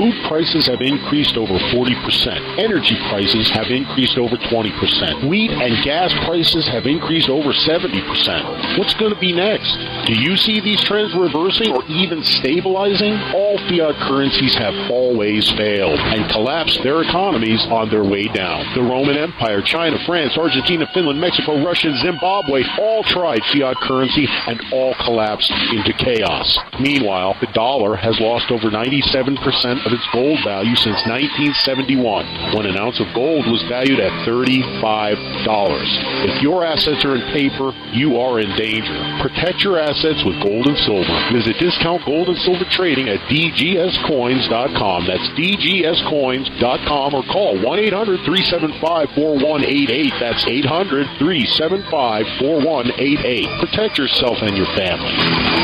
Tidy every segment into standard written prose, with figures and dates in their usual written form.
Food prices have increased over 40%. Energy prices have increased over 20%. Wheat and gas prices have increased over 70%. What's going to be next? Do you see these trends reversing or even stabilizing? All fiat currencies have always failed and collapsed their economies on their way down. The Roman Empire, China, France, Argentina, Finland, Mexico, Russia, and Zimbabwe all tried fiat currency and all collapsed into chaos. Meanwhile, the dollar has lost over 97% of its gold value since 1971, when an ounce of gold was valued at $35. If your assets are in paper, you are in danger. Protect your assets with gold and silver. Visit Discount Gold and Silver Trading at dgscoins.com. That's dgscoins.com, or call 1-800-375-4188. That's 800-375-4188. Protect yourself and your family.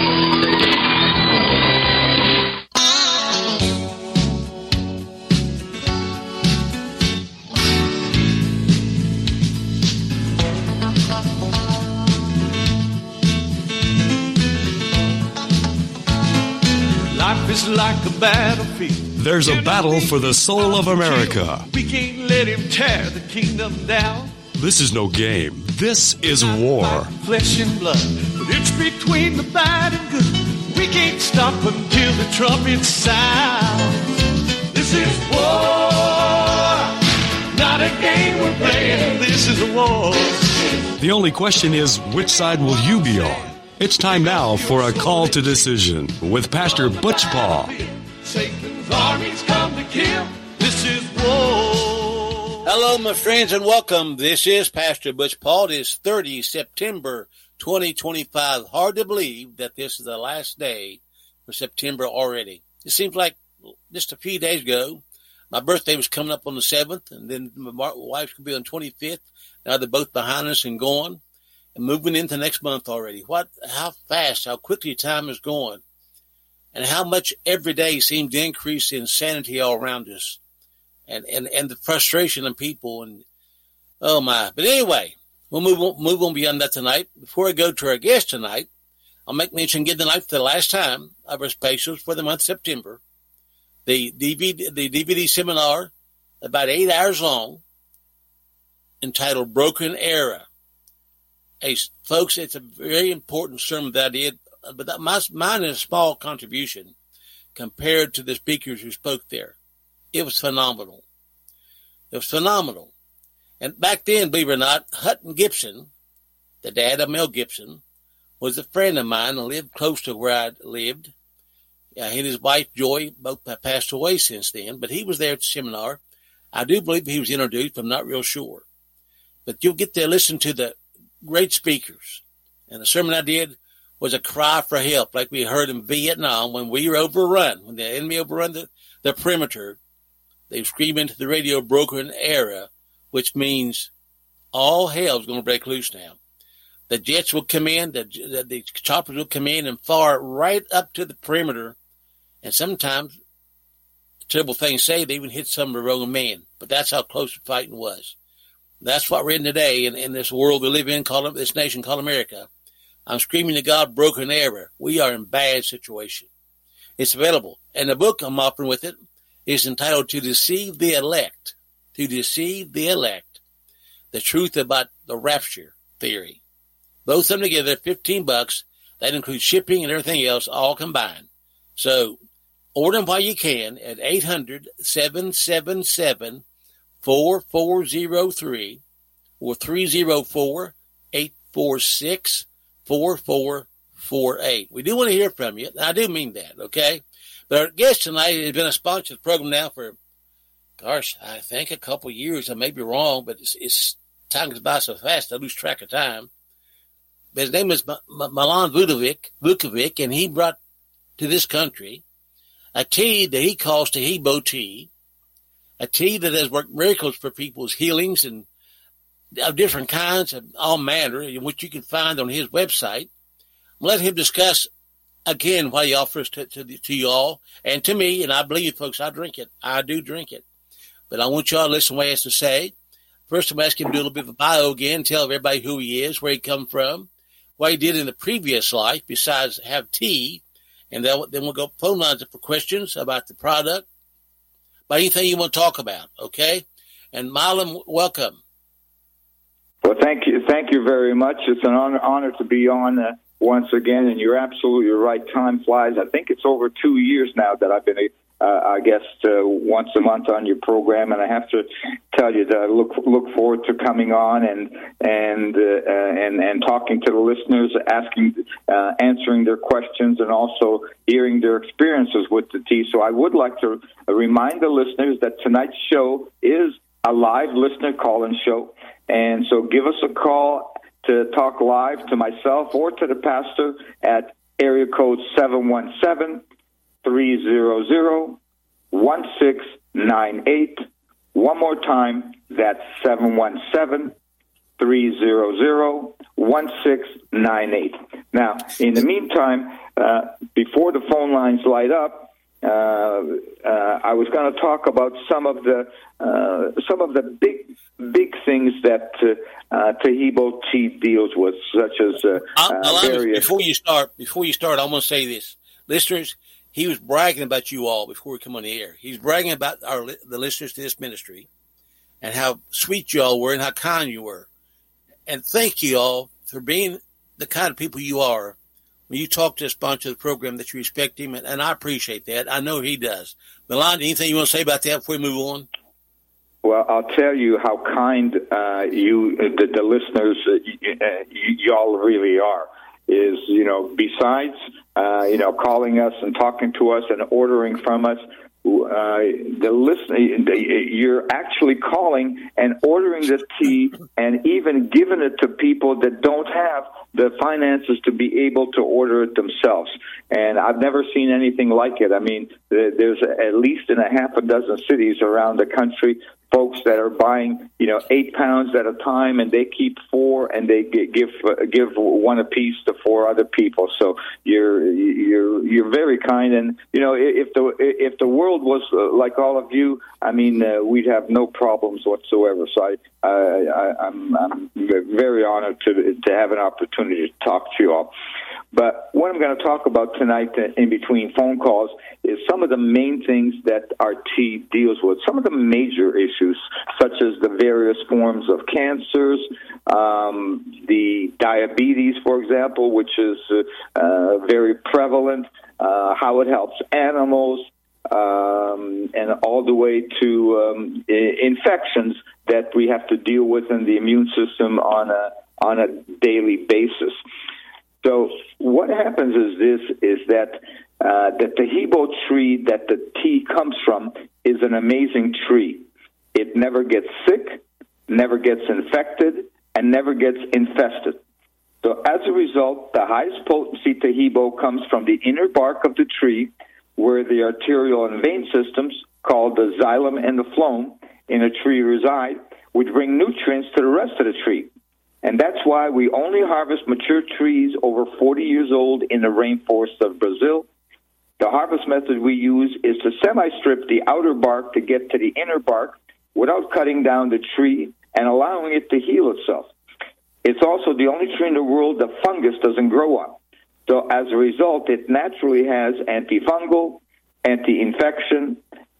Life is like a battlefield. There's a battle for the soul of America. We can't let him tear the kingdom down. This is no game. This is war. Flesh and blood, but it's between the bad and good. We can't stop until the trumpet sounds. This is war, not a game we're playing. This is a war. The only question is, which side will you be on? It's time now for a call to decision with Pastor Butch Paul. Satan's armies come to kill. This is war. Hello, my friends, and welcome. This is Pastor Butch Paul. It is 30 September 2025. Hard to believe that this is the last day for September already. It seems like just a few days ago, my birthday was coming up on the 7th, and then my wife's going to be on the 25th. Now they're both behind us and going. Moving into next month already. How fast, how quickly time is going, and how much every day seems to increase the insanity all around us, and the frustration in people, and oh my. But anyway, we'll move on beyond that tonight. Before I go to our guest tonight, I'll make mention again tonight for the last time of our specials for the month of September. The DVD seminar, about 8 hours long, entitled Broken Era. Hey, folks, it's a very important sermon that I did, but mine is a small contribution compared to the speakers who spoke there. It was phenomenal. It was phenomenal. And back then, believe it or not, Hutton Gibson, the dad of Mel Gibson, was a friend of mine and lived close to where I lived. He and his wife, Joy, both passed away since then, but he was there at the seminar. I do believe he was introduced, but I'm not real sure. But you'll get to listen to the great speakers. And the sermon I did was a cry for help, like we heard in Vietnam when we were overrun, when the enemy overrun the perimeter. They screamed into the radio, broken era, which means all hell's going to break loose now. The jets will come in, the choppers will come in and fire right up to the perimeter. And sometimes, the terrible things say, they even hit some of the wrong men. But that's how close the fighting was. That's what we're in today in this world we live in, this nation called America. I'm screaming to God, broken era. We are in bad situation. It's available. And the book I'm offering with it is entitled To Deceive the Elect. To Deceive the Elect. The Truth About the Rapture Theory. Both of them together, $15. That includes shipping and everything else, all combined. So, order them while you can at 800-777-4403 or 304-846-4448. We do want to hear from you. I do mean that, okay? But our guest tonight has been a sponsor of the program now for, gosh, I think a couple of years. I may be wrong, but it's time goes by so fast I lose track of time. But his name is Milan Vukovic, and he brought to this country a tea that he calls Tahibo tea. A tea that has worked miracles for people's healings and of different kinds of all manner, which you can find on his website. Let him discuss again what he offers to you all and to me. And I believe, folks, I drink it. I do drink it. But I want y'all to listen to what he has to say. First, I'm asking him to do a little bit of a bio again, tell everybody who he is, where he come from, what he did in the previous life besides have tea. And then we'll go phone lines up for questions about the product about anything you want to talk about, okay? And Mylon, welcome. Well, thank you very much. It's an honor to be on once again, and you're absolutely right. Time flies. I think it's over 2 years now that I've been I guess once a month on your program, and I have to tell you that I look forward to coming on and talking to the listeners, answering their questions, and also hearing their experiences with the tea. So I would like to remind the listeners that tonight's show is a live listener call-in show, and so give us a call to talk live to myself or to the pastor at area code 717-300-1698. One more time, that's 717-300-1698. Now, in the meantime, before the phone lines light up, I was going to talk about some of the big things that Taheebo Tea deals with, such as various. Before you start, I'm going to say this, listeners. He was bragging about you all before we come on the air. He's bragging about the listeners to this ministry and how sweet you all were and how kind you were. And thank you all for being the kind of people you are. When you talk to a sponsor of the program, that you respect him, and I appreciate that. I know he does. Mylon, anything you want to say about that before we move on? Well, I'll tell you how kind the listeners, y'all really are. Is, besides, calling us and talking to us and ordering from us, the listener, you're actually calling and ordering the tea and even giving it to people that don't have the finances to be able to order it themselves. And I've never seen anything like it. I mean, there's at least in a half a dozen cities around the country folks that are buying, 8 pounds at a time, and they keep 4, and they give 1 apiece to 4 other people. So you're very kind, and if the world was like all of you, I mean, we'd have no problems whatsoever. So I'm very honored to have an opportunity to talk to you all. But what I'm going to talk about tonight in between phone calls is some of the main things that our tea deals with, some of the major issues, such as the various forms of cancers, the diabetes, for example, which is very prevalent, how it helps animals, and all the way to infections that we have to deal with in the immune system on a daily basis. So what happens is that the Taheebo tree that the tea comes from is an amazing tree. It never gets sick, never gets infected, and never gets infested. So as a result, the highest potency Taheebo comes from the inner bark of the tree, where the arterial and vein systems, called the xylem and the phloem, in a tree reside, which bring nutrients to the rest of the tree. And that's why we only harvest mature trees over 40 years old in the rainforest of Brazil. The harvest method we use is to semi-strip the outer bark to get to the inner bark without cutting down the tree and allowing it to heal itself. It's also the only tree in the world that fungus doesn't grow on. So as a result, it naturally has antifungal, anti-infection,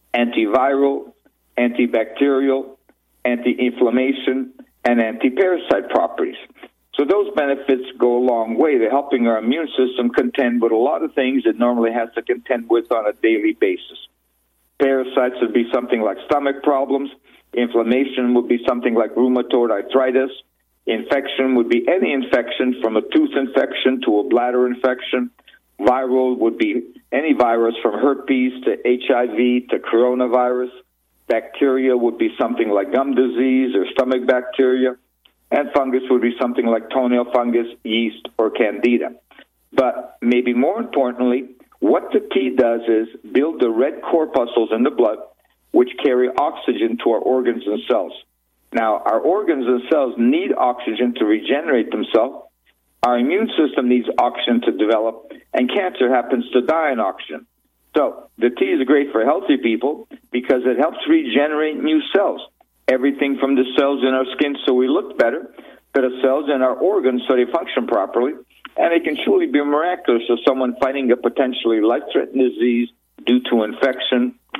antiviral, antibacterial, anti-inflammation, and anti-parasite properties. So those benefits go a long way to helping our immune system contend with a lot of things it normally has to contend with on a daily basis. Parasites would be something like stomach problems. Inflammation would be something like rheumatoid arthritis. Infection would be any infection from a tooth infection to a bladder infection. Viral would be any virus from herpes to HIV to coronavirus. Bacteria would be something like gum disease or stomach bacteria. And fungus would be something like toenail fungus, yeast, or candida. But maybe more importantly, what the tea does is build the red corpuscles in the blood, which carry oxygen to our organs and cells. Now, our organs and cells need oxygen to regenerate themselves. Our immune system needs oxygen to develop, and cancer happens to die on oxygen. So the tea is great for healthy people because it helps regenerate new cells. Everything from the cells in our skin so we look better, to the cells in our organs so they function properly. And it can truly be miraculous for someone fighting a potentially life-threatening disease due to infection,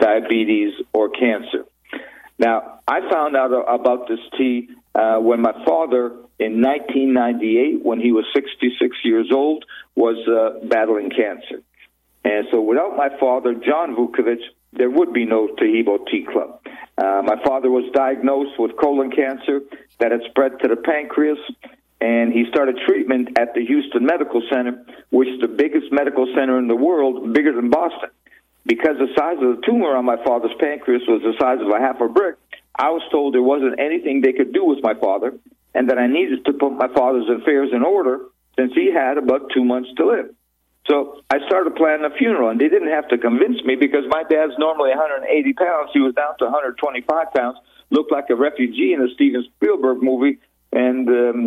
diabetes, or cancer. Now, I found out about this tea when my father, in 1998, when he was 66 years old, was battling cancer. And so without my father, John Vukovic, there would be no Taheebo Tea Club. My father was diagnosed with colon cancer that had spread to the pancreas, and he started treatment at the Houston Medical Center, which is the biggest medical center in the world, bigger than Boston. Because the size of the tumor on my father's pancreas was the size of a half a brick, I was told there wasn't anything they could do with my father, and that I needed to put my father's affairs in order since he had about 2 months to live. So I started planning a funeral, and they didn't have to convince me because my dad's normally 180 pounds. He was down to 125 pounds, looked like a refugee in a Steven Spielberg movie. And,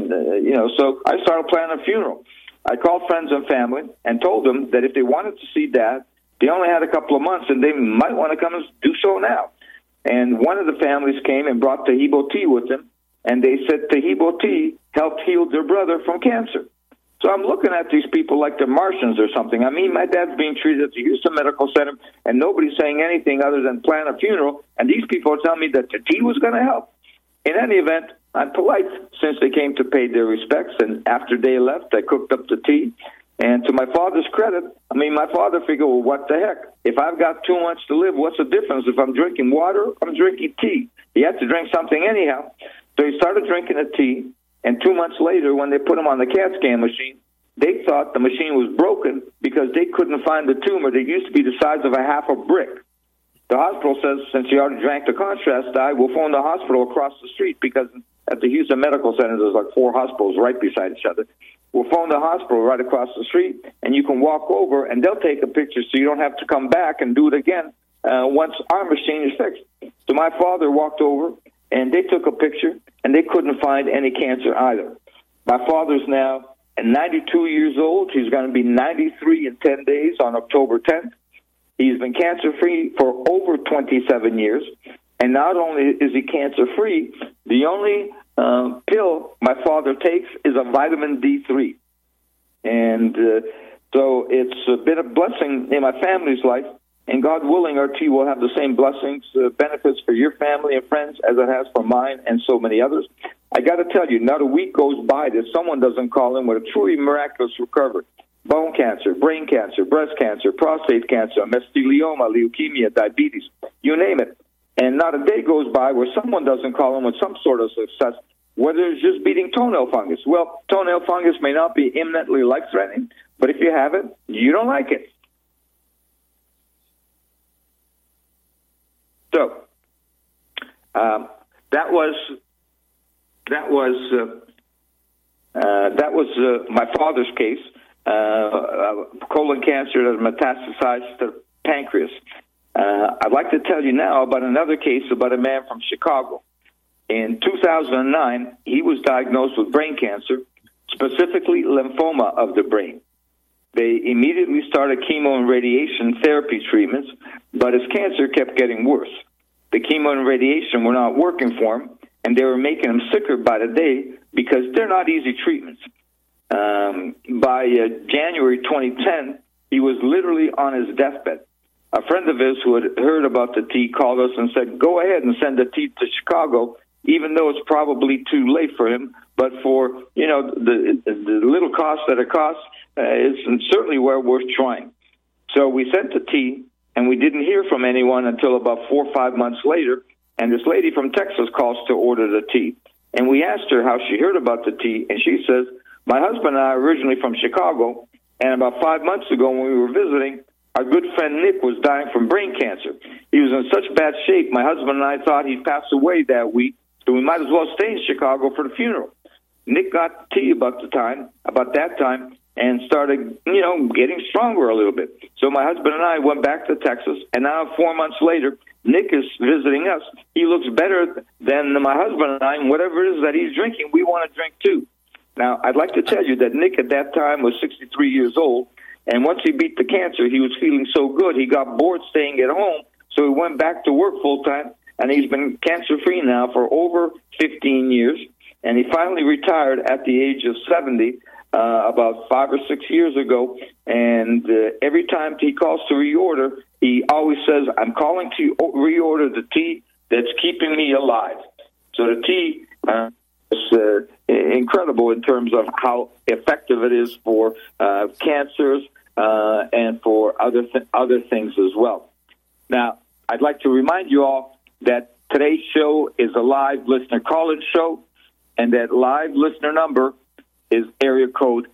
so I started planning a funeral. I called friends and family and told them that if they wanted to see Dad, they only had a couple of months, and they might want to come and do so now. And one of the families came and brought Taheebo tea with them, and they said Taheebo tea helped heal their brother from cancer. So I'm looking at these people like they're Martians or something. I mean, my dad's being treated at the Houston Medical Center, and nobody's saying anything other than plan a funeral, and these people are telling me that the tea was going to help. In any event, I'm polite since they came to pay their respects, and after they left, I cooked up the tea. And to my father's credit, my father figured, well, what the heck? If I've got 2 months to live, what's the difference if I'm drinking water or I'm drinking tea? He had to drink something anyhow. So he started drinking the tea, and 2 months later, when they put him on the CAT scan machine, they thought the machine was broken because they couldn't find the tumor that used to be the size of a half a brick. The hospital says, since he already drank the contrast dye, we'll phone the hospital across the street because at the Houston Medical Center, there's like 4 hospitals right beside each other. We'll phone the hospital right across the street, and you can walk over, and they'll take a picture so you don't have to come back and do it again once our machine is fixed. So my father walked over, and they took a picture, and they couldn't find any cancer either. My father's now 92 years old. He's going to be 93 in 10 days on October 10th. He's been cancer-free for over 27 years. And not only is he cancer-free, the only pill my father takes is a vitamin D3. And so it's been a blessing in my family's life. And God willing, our tea will have the same blessings, benefits for your family and friends as it has for mine and so many others. I got to tell you, not a week goes by that someone doesn't call in with a truly miraculous recovery. Bone cancer, brain cancer, breast cancer, prostate cancer, mesothelioma, leukemia, diabetes, you name it. And not a day goes by where someone doesn't call in with some sort of success, whether it's just beating toenail fungus. Well, toenail fungus may not be imminently life-threatening, but if you have it, you don't like it. So that was my father's case, colon cancer that metastasized to the pancreas. I'd like to tell you now about another case about a man from Chicago. In 2009, he was diagnosed with brain cancer, specifically lymphoma of the brain. They immediately started chemo and radiation therapy treatments, but his cancer kept getting worse. The chemo and radiation were not working for him, and they were making him sicker by the day because they're not easy treatments. By January 2010, he was literally on his deathbed. A friend of his who had heard about the tea called us and said, go ahead and send the tea to Chicago, even though it's probably too late for him. But for, the little cost that it costs, it's certainly well worth trying. So we sent the tea, and we didn't hear from anyone until about 4 or 5 months later. And this lady from Texas calls to order the tea. And we asked her how she heard about the tea, and she says, my husband and I are originally from Chicago, and about 5 months ago when we were visiting, our good friend Nick was dying from brain cancer. He was in such bad shape, my husband and I thought he'd pass away that week, so we might as well stay in Chicago for the funeral. Nick got tea about that time, and started, getting stronger a little bit. So my husband and I went back to Texas, and now 4 months later, Nick is visiting us. He looks better than my husband and I, and whatever it is that he's drinking, we want to drink too. Now, I'd like to tell you that Nick at that time was 63 years old, and once he beat the cancer, he was feeling so good, he got bored staying at home, so he went back to work full-time, and he's been cancer-free now for over 15 years, and he finally retired at the age of 70, about 5 or 6 years ago, and every time he calls to reorder, he always says, I'm calling to reorder the tea that's keeping me alive. So the tea is incredible in terms of how effective it is for cancers and for other things as well. Now, I'd like to remind you all that today's show is a live listener call-in show, and that live listener number is area code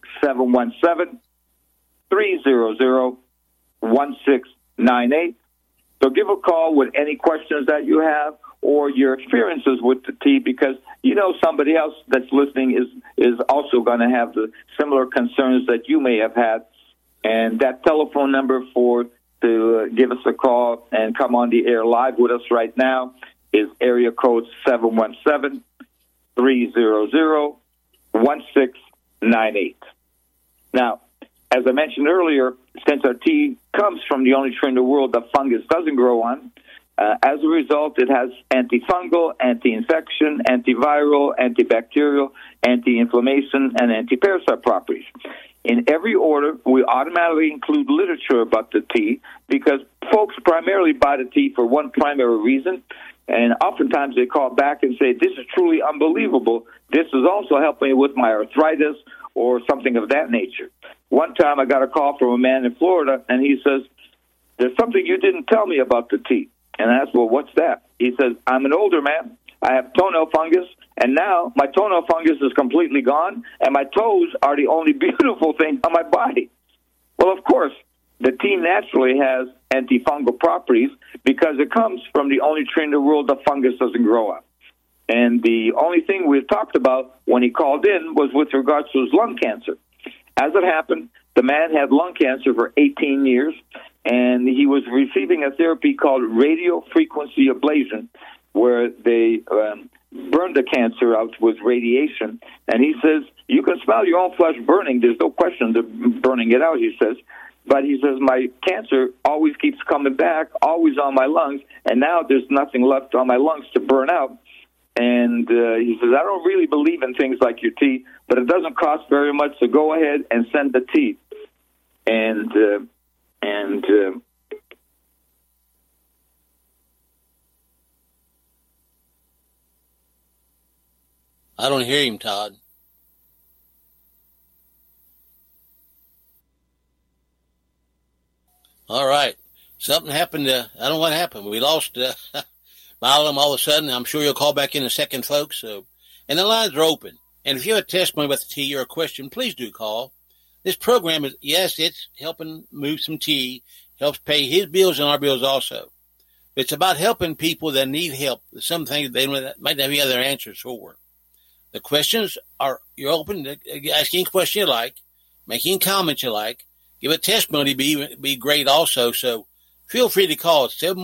717-300-1698. So give a call with any questions that you have or your experiences with the tea, because you know somebody else that's listening is also going to have the similar concerns that you may have had. And that telephone number to give us a call and come on the air live with us right now is area code 717-300-1698. Now, as I mentioned earlier, since our tea comes from the only tree in the world that fungus doesn't grow on, as a result, it has antifungal, anti-infection, antiviral, antibacterial, anti-inflammation, and anti-parasite properties. In every order, we automatically include literature about the tea because folks primarily buy the tea for one primary reason, and oftentimes they call back and say, this is truly unbelievable. This is also helping me with my arthritis or something of that nature. One time I got a call from a man in Florida, and he says, there's something you didn't tell me about the tea. And I asked, well, what's that? He says, I'm an older man. I have toenail fungus, and now my toenail fungus is completely gone, and my toes are the only beautiful thing on my body. Well, of course, the tea naturally has antifungal properties because it comes from the only tree in the world that fungus doesn't grow on. And the only thing we talked about when he called in was with regards to his lung cancer. As it happened, the man had lung cancer for 18 years, and he was receiving a therapy called radiofrequency ablation, where they burn the cancer out with radiation. And he says, you can smell your own flesh burning. There's no question they're burning it out, he says. But he says, my cancer always keeps coming back, always on my lungs, and now there's nothing left on my lungs to burn out. And he says, I don't really believe in things like your tea, but it doesn't cost very much, so go ahead and send the tea. And I don't hear him, Todd. All right. Something happened. I don't know what happened. We lost Milam all of a sudden. I'm sure you'll call back in a second, folks. So, and the lines are open. And if you have a testimony about the tea or a question, please do call. This program is, yes, it's helping move some tea, helps pay his bills and our bills also. But it's about helping people that need help. Some things they might not have any other answers for. The questions are, you're open to asking a question you like, making comments you like, give a testimony, be great also. So feel free to call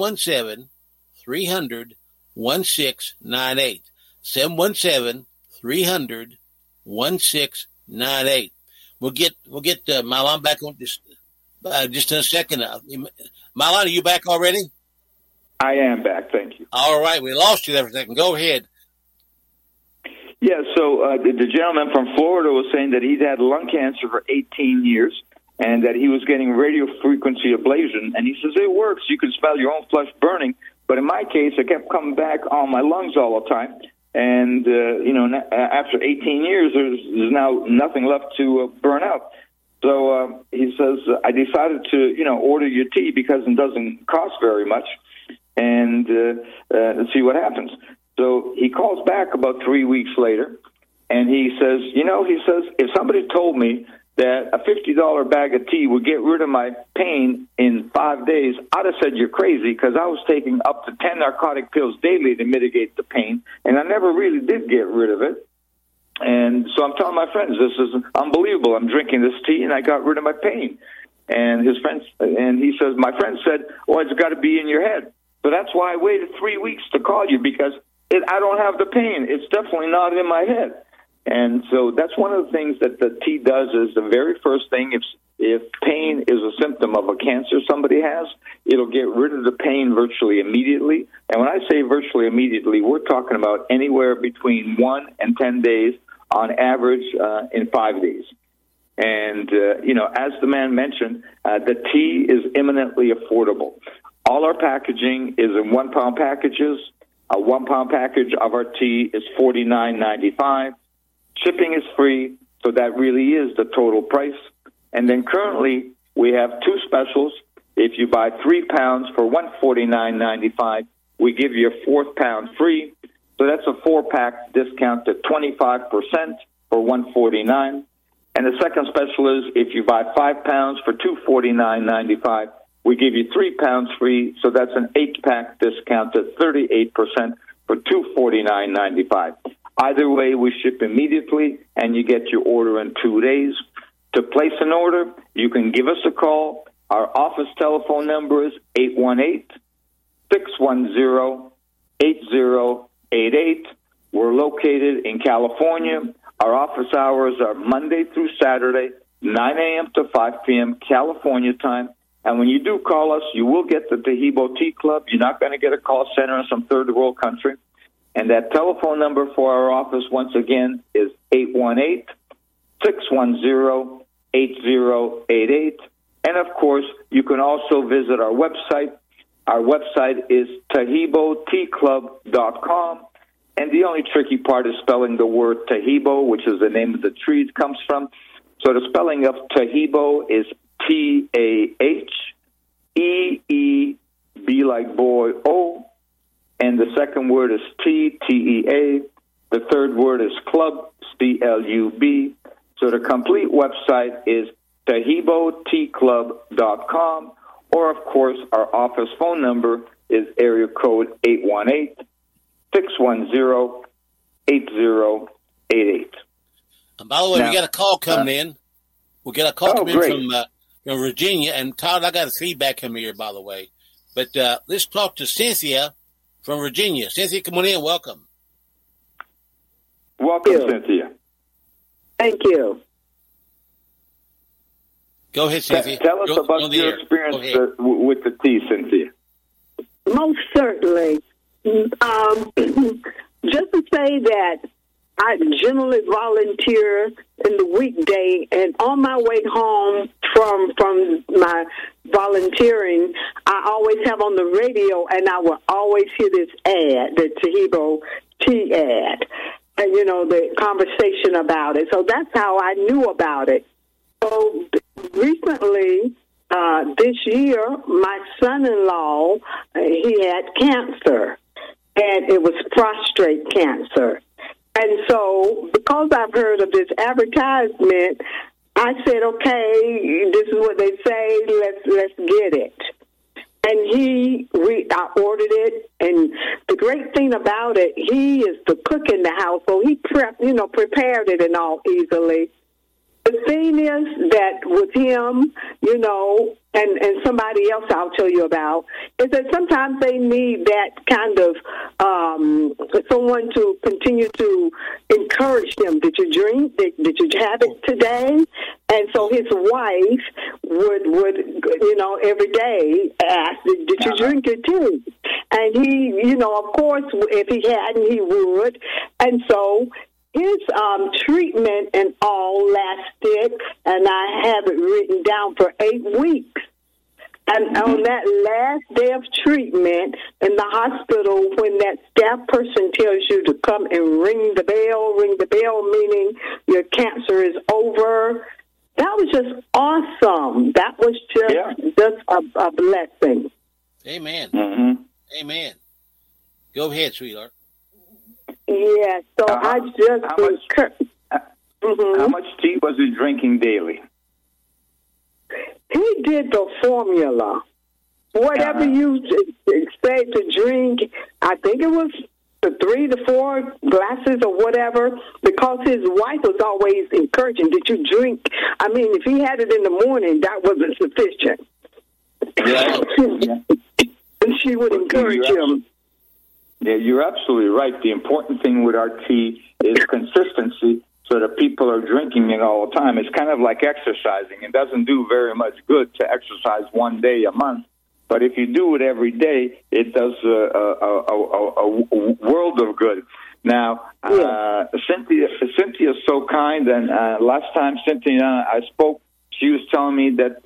717-300-1698. 717-300-1698. We'll get Milan back on just in a second. Milan, are you back already? I am back. Thank you. All right. We lost you there for a second. Go ahead. Yeah, so the gentleman from Florida was saying that he'd had lung cancer for 18 years and that he was getting radiofrequency ablation. And he says, it works. You can smell your own flesh burning. But in my case, it kept coming back on my lungs all the time. And, after 18 years, there's now nothing left to burn out. So he says, I decided to, order your tea because it doesn't cost very much and see what happens. So he calls back about 3 weeks later, and he says, if somebody told me that a $50 bag of tea would get rid of my pain in 5 days, I'd have said you're crazy because I was taking up to 10 narcotic pills daily to mitigate the pain, and I never really did get rid of it. And so I'm telling my friends, this is unbelievable. I'm drinking this tea, and I got rid of my pain. And his friends, and he says, my friend said, well, it's got to be in your head. So that's why I waited 3 weeks to call you, because I don't have the pain. It's definitely not in my head. And so that's one of the things that the tea does is the very first thing, if pain is a symptom of a cancer somebody has, it'll get rid of the pain virtually immediately. And when I say virtually immediately, we're talking about anywhere between 1 and 10 days on average in 5 days. And, as the man mentioned, the tea is eminently affordable. All our packaging is in 1 pound packages. A 1 pound package of our tea is $49.95. Shipping is free, so that really is the total price. And then currently we have 2 specials. If you buy 3 pounds for $149.95, we give you a 4th pound free. So that's a 4-pack discount to 25% for $149. And the second special is if you buy 5 pounds for $249.95, we give you 3 pounds free. So that's an 8-pack discount to 38% for $249.95. Either way, we ship immediately, and you get your order in 2 days. To place an order, you can give us a call. Our office telephone number is 818-610-8088. We're located in California. Our office hours are Monday through Saturday, 9 a.m. to 5 p.m. California time. And when you do call us, you will get the Taheebo Tea Club. You're not going to get a call center in some third world country. And that telephone number for our office, once again, is 818-610-8088. And, of course, you can also visit our website. Our website is TaheeboTeaClub.com. And the only tricky part is spelling the word Taheebo, which is the name of the tree it comes from. So the spelling of Taheebo is T-A-H-E-E-B like boy, O. And the second word is T-T-E-A. The third word is club, C-L-U-B. So the complete website is TaheeboTeaClub.com. Or, of course, our office phone number is area code 818-610-8088. And by the way, we got a call coming in. We got a call coming in from Virginia. And, Todd, I got a feedback coming here, by the way. But let's talk to Cynthia from Virginia. Cynthia, come on in. Welcome. Welcome, Cynthia. Thank you. Go ahead, Cynthia. Tell us about your experience with the tea, Cynthia. Most certainly. Just to say that I generally volunteer in the weekday, and on my way home from my volunteering, I always have on the radio, and I will always hear this ad, the Taheebo tea ad, and, the conversation about it. So that's how I knew about it. So recently, this year, my son-in-law, he had cancer, and it was prostate cancer. And so, because I've heard of this advertisement, I said, okay, this is what they say, let's get it. And I ordered it, and the great thing about it, he is the cook in the house, so he prepared it and all easily. The thing is that with him, and somebody else I'll tell you about, is that sometimes they need that kind of someone to continue to encourage them. Did you drink? Did you have it today? And so his wife would every day ask, did you drink it too? And he, of course, if he hadn't, he would. And so his treatment and all lasted, and I have it written down for 8 weeks. And on that last day of treatment in the hospital, when that staff person tells you to come and ring the bell meaning your cancer is over, that was just awesome. That was just a blessing. Amen. Mm-hmm. Amen. Go ahead, sweetheart. Yeah, so I just... How much tea was he drinking daily? He did the formula. Whatever you say to drink, I think it was 3 to 4 glasses or whatever, because his wife was always encouraging, did you drink? I mean, if he had it in the morning, that wasn't sufficient. Yeah. And she would encourage him. Yeah, you're absolutely right. The important thing with our tea is consistency, so that people are drinking it all the time. It's kind of like exercising. It doesn't do very much good to exercise one day a month, but if you do it every day, it does a world of good. Now, Cynthia's so kind, and last time Cynthia I spoke, she was telling me that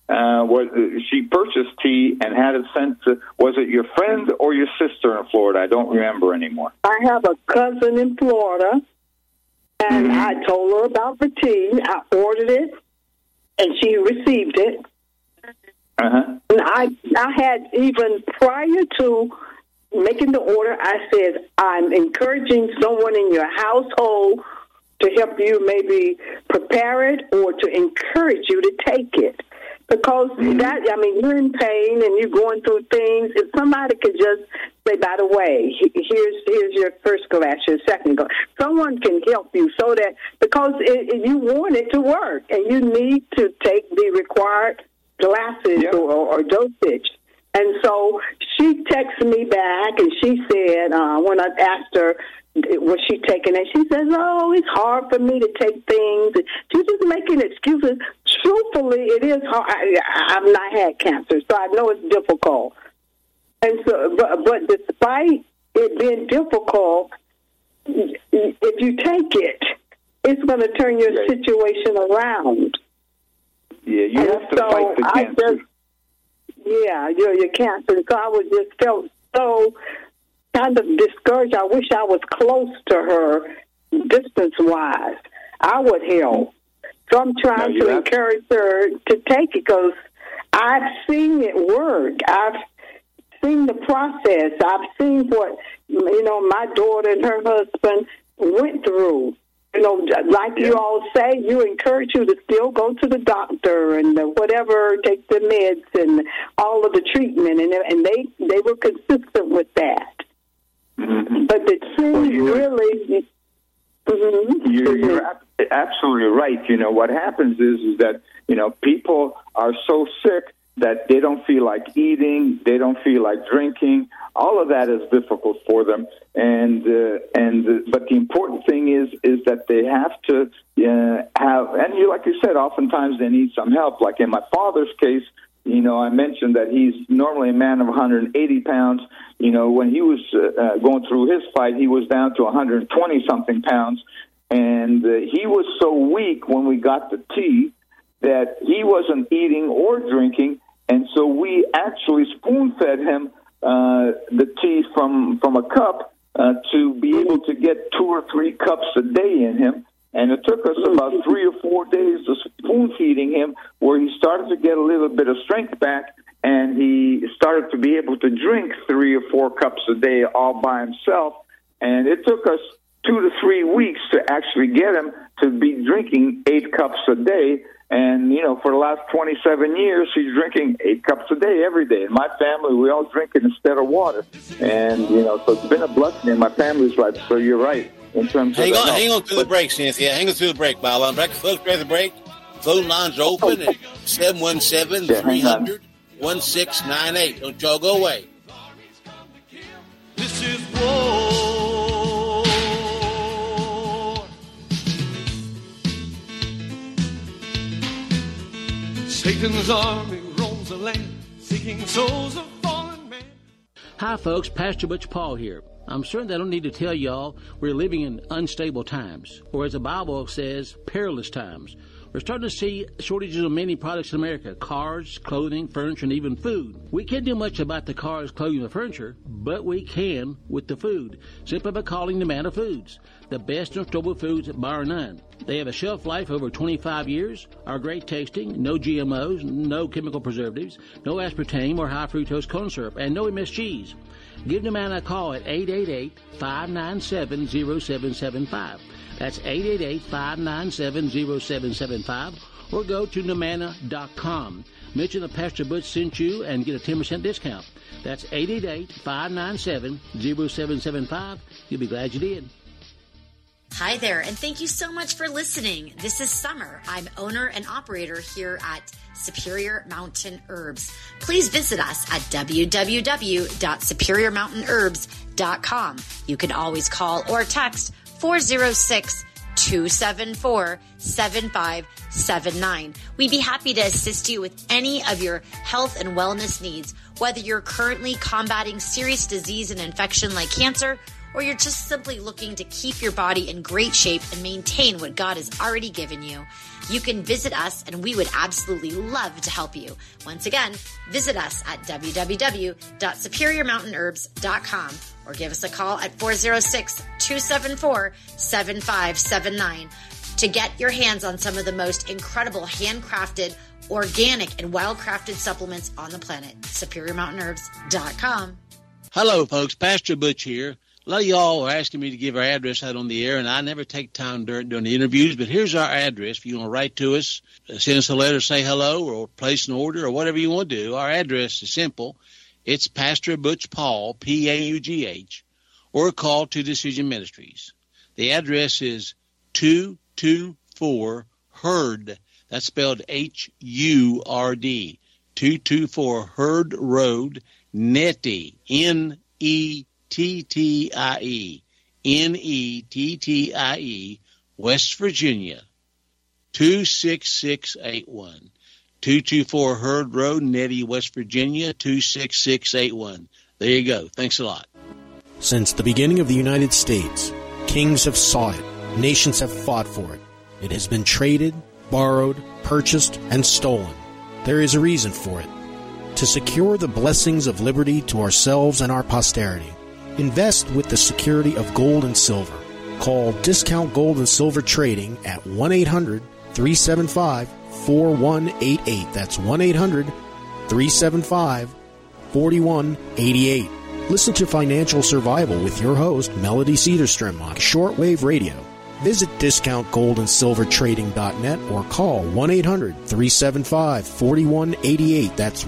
she purchased tea and had it sent to, was it your friend or your sister in Florida? I don't remember anymore. I have a cousin in Florida, and I told her about the tea. I ordered it, and she received it. And I had, even prior to making the order, I said, I'm encouraging someone in your household to help you maybe prepare it or to encourage you to take it. Because you're in pain and you're going through things. If somebody could just say, by the way, here's your first glass, your second glass. Someone can help you so that, because you want it to work and you need to take the required glasses or dosage. And so she texted me back and she said, when I asked her, was she taking it? She says, oh, it's hard for me to take things. She's just making excuses. Truthfully, it is hard. I've not had cancer, so I know it's difficult. And so, but despite it being difficult, if you take it, it's going to turn your situation around. Yeah, you have to fight the cancer. Your cancer. So I felt so kind of discouraged. I wish I was close to her distance-wise. I would help. So I'm trying to encourage her to take it because I've seen it work. I've seen the process. I've seen what, my daughter and her husband went through. Like you all say, you encourage you to still go to the doctor and whatever, take the meds and all of the treatment, and they were consistent with that. But the tea really... You're absolutely right. What happens is that, people are so sick that they don't feel like eating, they don't feel like drinking. All of that is difficult for them. But the important thing is that they have to have, and like you said, oftentimes they need some help. Like in my father's case, I mentioned that he's normally a man of 180 pounds. When he was going through his fight, he was down to 120-something pounds. And he was so weak when we got the tea that he wasn't eating or drinking. And so we actually spoon-fed him the tea from a cup to be able to get 2 or 3 cups a day in him. And it took us about 3 or 4 days of spoon-feeding him where he started to get a little bit of strength back, and he started to be able to drink 3 or 4 cups a day all by himself. And it took us 2 to 3 weeks to actually get him to be drinking 8 cups a day. And, for the last 27 years, he's drinking 8 cups a day every day. In my family, we all drink it instead of water. And, so it's been a blessing in my family's life. So you're right. In terms hang of on through the break, Cynthia. Hang on through the break, Bob. Folks, grab the break. Phone lines are open at 717-300-1698. Don't y'all go away. This is war. Satan's army roams the land, seeking souls of fallen men. Hi, folks. Pastor Butch Paul here. I'm certain I don't need to tell y'all we're living in unstable times, or as the Bible says, perilous times. We're starting to see shortages of many products in America: cars, clothing, furniture, and even food. We can't do much about the cars, clothing, and furniture, but we can with the food, simply by calling Nomana Foods, the best and stable foods bar none. They have a shelf life over 25 years, are great tasting, no GMOs, no chemical preservatives, no aspartame or high fructose corn syrup, and no MSGs. Give Nomana a call at 888-597-0775. That's 888-597-0775, or go to Nomana.com. Mention that Pastor Butch sent you and get a 10% discount. That's 888-597-0775. You'll be glad you did. Hi there, and thank you so much for listening. This is Summer. I'm owner and operator here at Superior Mountain Herbs. Please visit us at www.superiormountainherbs.com. You can always call or text 406-274-7579. We'd be happy to assist you with any of your health and wellness needs, whether you're currently combating serious disease and infection like cancer, or you're just simply looking to keep your body in great shape and maintain what God has already given you, you can visit us and we would absolutely love to help you. Once again, visit us at www.superiormountainherbs.com or give us a call at 406-274-7579 to get your hands on some of the most incredible handcrafted, organic, and wild-crafted supplements on the planet. SuperiorMountainHerbs.com. Hello, folks. Pastor Butch here. A lot of y'all are asking me to give our address out on the air, and I never take time during the interviews, but here's our address. If you want to write to us, send us a letter, say hello, or place an order, or whatever you want to do, our address is simple. It's Pastor Butch Paul, P-A-U-G-H, or call to Decision Ministries. The address is 224 Hurd. That's spelled H-U-R-D. 224 Hurd Road, Nettie, Nettie, Nettie, West Virginia, 26681. 224 Hurd Road, Nettie, West Virginia, 26681. There you go. Thanks a lot. Since the beginning of the United States, kings have sought it, nations have fought for it. It has been traded, borrowed, purchased, and stolen. There is a reason for it. To secure the blessings of liberty to ourselves and our posterity, invest with the security of gold and silver. Call Discount Gold and Silver Trading at 1-800-375-4188. That's 1-800-375-4188. Listen to Financial Survival with your host, Melody Cedarstrom, on Shortwave Radio. Visit DiscountGoldandSilverTrading.net or call 1-800-375-4188. That's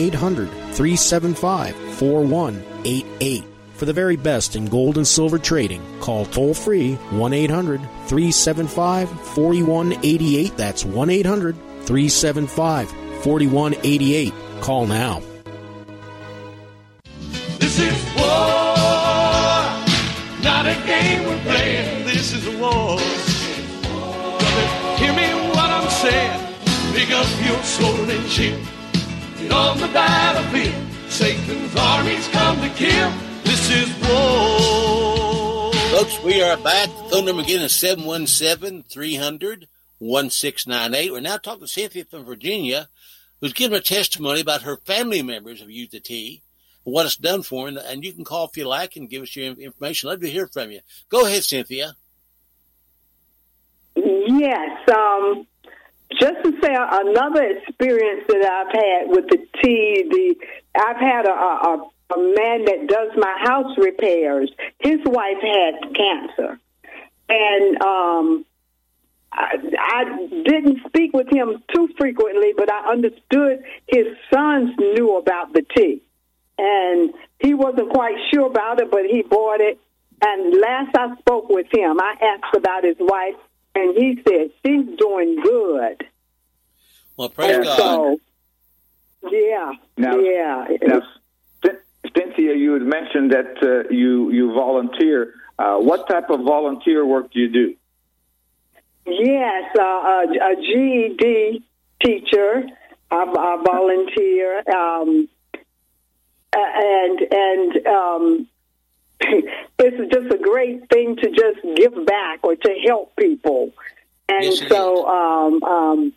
1-800-375-4188. For the very best in gold and silver trading, call toll-free 1-800-375-4188. That's 1-800-375-4188. Call now. This is war, not a game we're playing. This is a war. Brother, hear me what I'm saying. Pick up your sword and shield. Get on the battlefield. Satan's armies come to kill. This is war. Folks, we are back. The phone number again is 717-300-1698. We're now talking to Cynthia from Virginia, who's giving a testimony about her family members have used the tea and what it's done for them. And you can call if you like and give us your information. Love to hear from you. Go ahead, Cynthia. Yes. Just to say another experience that I've had with the tea, I've had a man that does my house repairs. His wife had cancer, and I didn't speak with him too frequently, but I understood his sons knew about the tea, and he wasn't quite sure about it, but he bought it. And last I spoke with him, I asked about his wife, and he said she's doing good. Well, praise God. So, yeah. Now, Cynthia, you had mentioned that you volunteer. What type of volunteer work do you do? Yes, a GED teacher. I volunteer, and it's just a great thing to just give back or to help people. And yes, so,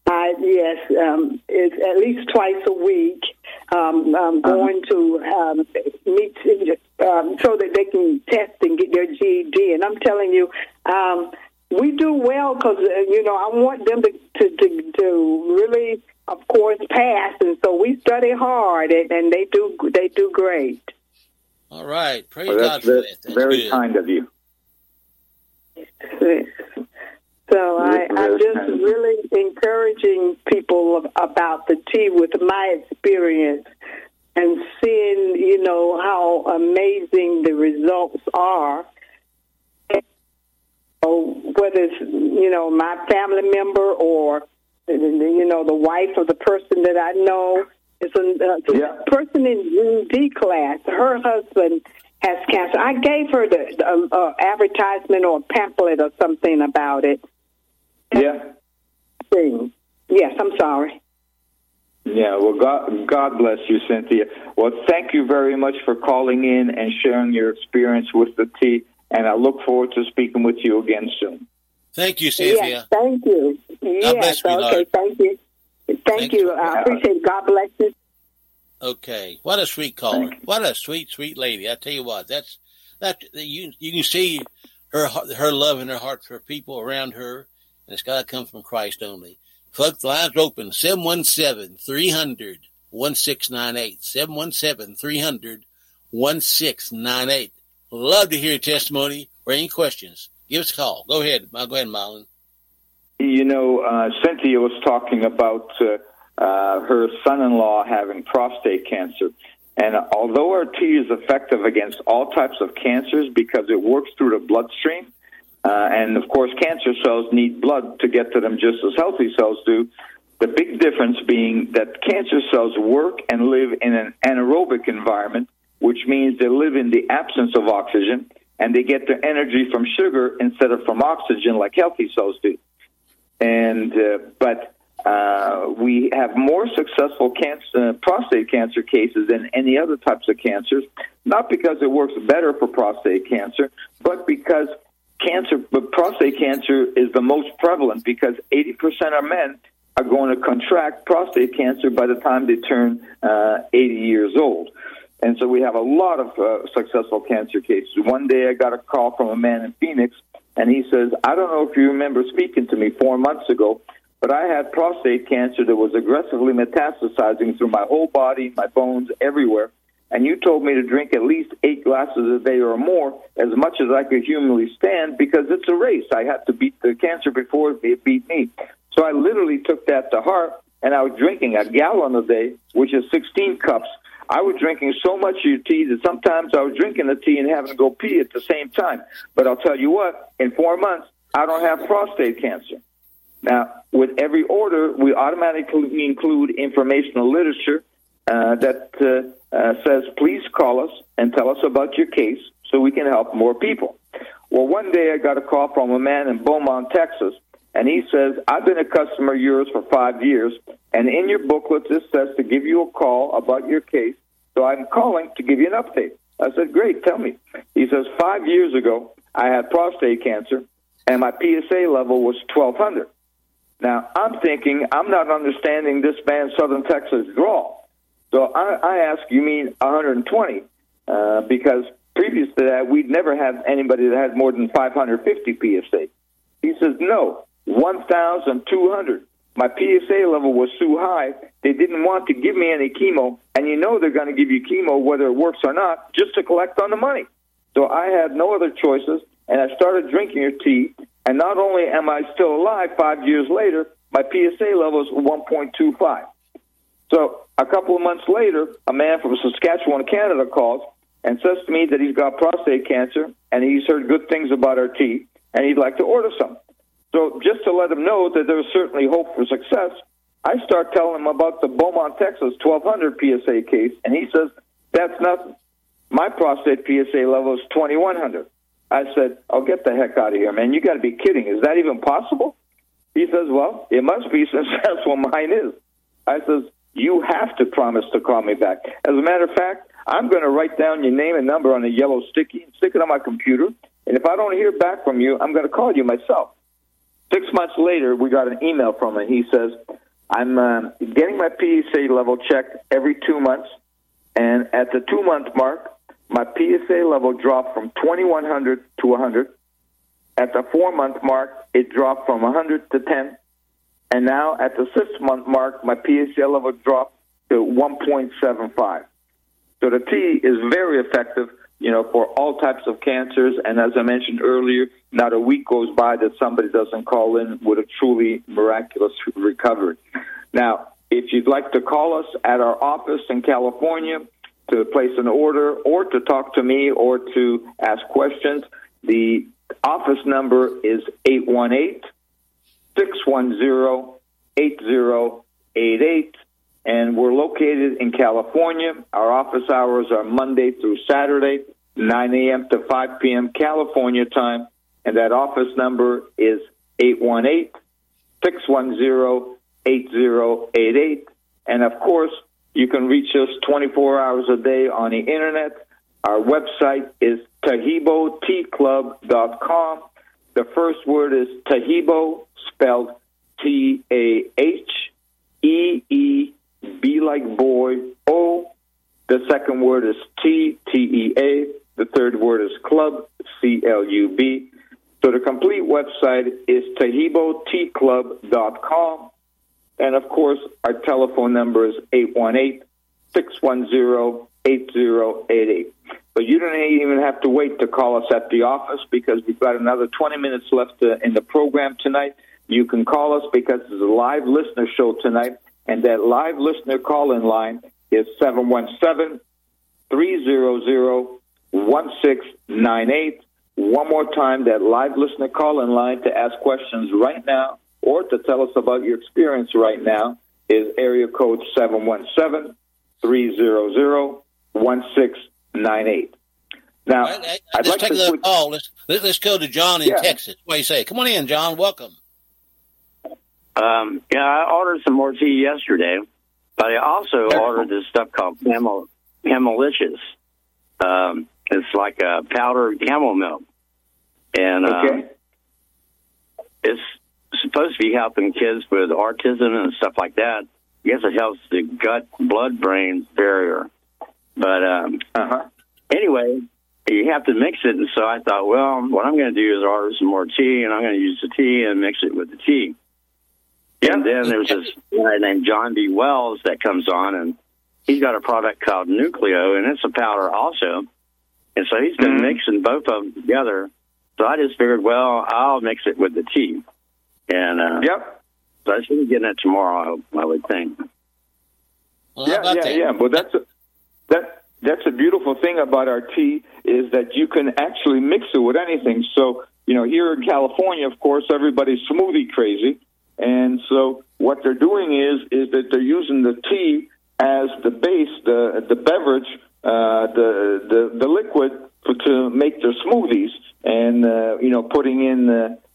it's at least twice a week. I'm going to meet so that they can test and get their GED. And I'm telling you, we do well because I want them to really, of course, pass. And so we study hard, and they do great. All right, praise God for that. That's very good. Kind of you. So I'm just really encouraging people about the tea with my experience and seeing, how amazing the results are. Whether it's, my family member or, the wife of the person that I know. It's a person in GED class. Her husband has cancer. I gave her the advertisement or pamphlet or something about it. Yeah. Yes, I'm sorry. Yeah, well, God bless you, Cynthia. Well, thank you very much for calling in and sharing your experience with the tea, and I look forward to speaking with you again soon. Thank you, Cynthia. Yes, thank you. Yes, okay, thank you. Thank you. I appreciate it. God bless you. Okay, what a sweet caller. What a sweet, sweet lady. I tell you what, that you can see her love in her heart for people around her, and it's got to come from Christ only. Folks, the lines are open, 717-300-1698, 717-300-1698. Love to hear your testimony or any questions. Give us a call. Go ahead, Marlon. You know, Cynthia was talking about her son-in-law having prostate cancer. And although our tea is effective against all types of cancers because it works through the bloodstream, and, of course, cancer cells need blood to get to them just as healthy cells do. The big difference being that cancer cells work and live in an anaerobic environment, which means they live in the absence of oxygen, and they get their energy from sugar instead of from oxygen like healthy cells do. And but we have more successful prostate cancer cases than any other types of cancers, not because it works better for prostate cancer, but because prostate cancer is the most prevalent because 80% of men are going to contract prostate cancer by the time they turn 80 years old. And so we have a lot of successful cancer cases. One day I got a call from a man in Phoenix, and he says, I don't know if you remember speaking to me 4 months ago, but I had prostate cancer that was aggressively metastasizing through my whole body, my bones, everywhere. And you told me to drink at least 8 glasses a day or more, as much as I could humanly stand, because it's a race. I had to beat the cancer before it beat me. So I literally took that to heart, and I was drinking a gallon a day, which is 16 cups. I was drinking so much of your tea that sometimes I was drinking the tea and having to go pee at the same time. But I'll tell you what, in 4 months, I don't have prostate cancer. Now, with every order, we automatically include informational literature that says, please call us and tell us about your case so we can help more people. Well, one day I got a call from a man in Beaumont, Texas, and he says, I've been a customer of yours for 5 years, and in your booklet this says to give you a call about your case, so I'm calling to give you an update. I said, great, tell me. He says, 5 years ago, I had prostate cancer, and my PSA level was 1,200. Now, I'm thinking, I'm not understanding this man's Southern Texas drawl. So I ask, you mean 120? Because previous to that, we'd never had anybody that had more than 550 PSA. He says, no, 1,200. My PSA level was too high. They didn't want to give me any chemo, and you know they're going to give you chemo whether it works or not, just to collect on the money. So I had no other choices, and I started drinking your tea, and not only am I still alive 5 years later, my PSA level is 1.25. So a couple of months later, a man from Saskatchewan, Canada calls and says to me that he's got prostate cancer, and he's heard good things about our tea, and he'd like to order some. So just to let him know that there's certainly hope for success, I start telling him about the Beaumont, Texas 1,200 PSA case, and he says, that's nothing. My prostate PSA level is 2,100. I said, oh, get the heck out of here, man. You got to be kidding. Is that even possible? He says, well, it must be since that's what mine is. I says, you have to promise to call me back. As a matter of fact, I'm going to write down your name and number on a yellow sticky and stick it on my computer, and if I don't hear back from you, I'm going to call you myself. 6 months later, we got an email from him. He says, I'm getting my PSA level checked every 2 months, and at the 2-month mark, my PSA level dropped from 2,100 to 100. At the 4-month mark, it dropped from 100 to 10. And now at the 6-month mark, my PSA level dropped to 1.75. So the tea is very effective, for all types of cancers. And as I mentioned earlier, not a week goes by that somebody doesn't call in with a truly miraculous recovery. Now, if you'd like to call us at our office in California to place an order or to talk to me or to ask questions, the office number is 818-610-8088, and we're located in California. Our office hours are Monday through Saturday, 9 a.m. to 5 p.m. California time, and that office number is 818-610-8088. And, of course, you can reach us 24 hours a day on the Internet. Our website is TaheeboTeaClub.com. The first word is Taheebo, spelled T-A-H-E-E-B like boy, O. The second word is T-T-E-A. The third word is club, C-L-U-B. So the complete website is TaheeboTeaClub.com. And, of course, our telephone number is 818-610-8088. But you don't even have to wait to call us at the office because we've got another 20 minutes left in the program tonight. You can call us because it's a live listener show tonight, and that live listener call-in line is 717-300-1698. One more time, that live listener call-in line to ask questions right now or to tell us about your experience right now is area code 717-300-1698. Now, I'd like take to another call. Let's go to John in Texas. What do you say? Come on in, John. Welcome. I ordered some more tea yesterday, but I also ordered this stuff called Camelicious. It's like a powdered camel milk. And it's supposed to be helping kids with autism and stuff like that. I guess it helps the gut-blood-brain barrier. But anyway, you have to mix it. And so I thought, well, what I'm going to do is order some more tea, and I'm going to use the tea and mix it with the tea. And then there's this guy named John B. Wells that comes on, and he's got a product called Nucleo, and it's a powder also. And so he's been mixing both of them together. So I just figured, well, I'll mix it with the tea. And so I should be getting it tomorrow, I would think. Well, Well, that's a beautiful thing about our tea is that you can actually mix it with anything. So, here in California, of course, everybody's smoothie crazy. And so what they're doing is that they're using the tea as the base, the beverage, the liquid to make their smoothies, and putting in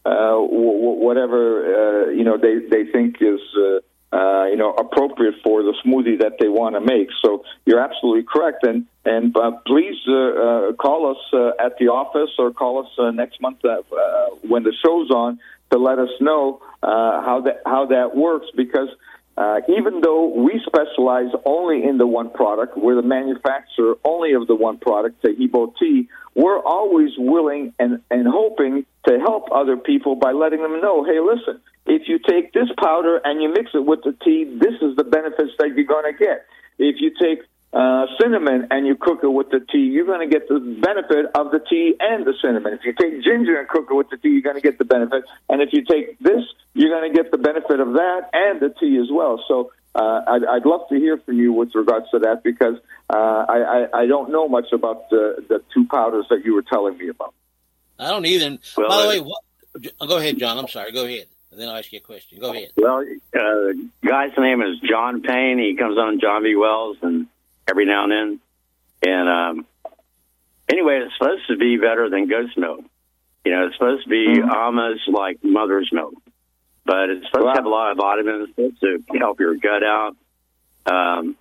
whatever they think is appropriate for the smoothie that they want to make. So you're absolutely correct, and please call us at the office or call us next month when the show's on to let us know how that works, because even though we specialize only in the one product, we're the manufacturer only of the one product, Taheebo Tea, we're always willing and hoping to help other people by letting them know, hey, listen, if you take this powder and you mix it with the tea, this is the benefits that you're going to get. If you take cinnamon and you cook it with the tea, you're going to get the benefit of the tea and the cinnamon. If you take ginger and cook it with the tea, you're going to get the benefit. And if you take this, you're going to get the benefit of that and the tea as well. So I'd love to hear from you with regards to that, because I don't know much about the two powders that you were telling me about. I don't either. Well, by the way, go ahead, John. I'm sorry. Go ahead. And then I'll ask you a question. Go ahead. Well, guy's name is John Payne. He comes on John B. Wells and every now and then. And anyway, it's supposed to be better than goat's milk. It's supposed to be almost like mother's milk. But it's supposed to have a lot of vitamins. It's supposed to help your gut out. And